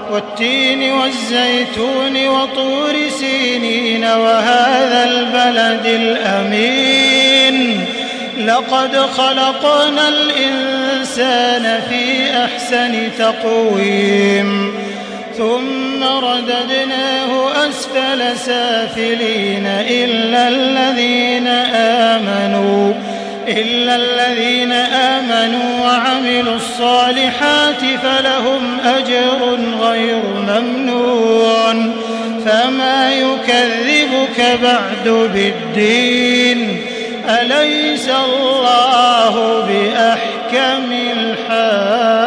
والتين والزيتون وطور سينين وهذا البلد الأمين لقد خلقنا الإنسان في أحسن تقويم ثم رددناه أسفل سافلين إلا الذين آمنوا وعملوا الصالحات فلهم أجر غير ممنون فما يكذبك بعد بالدين أليس الله بأحكم الحاكمين.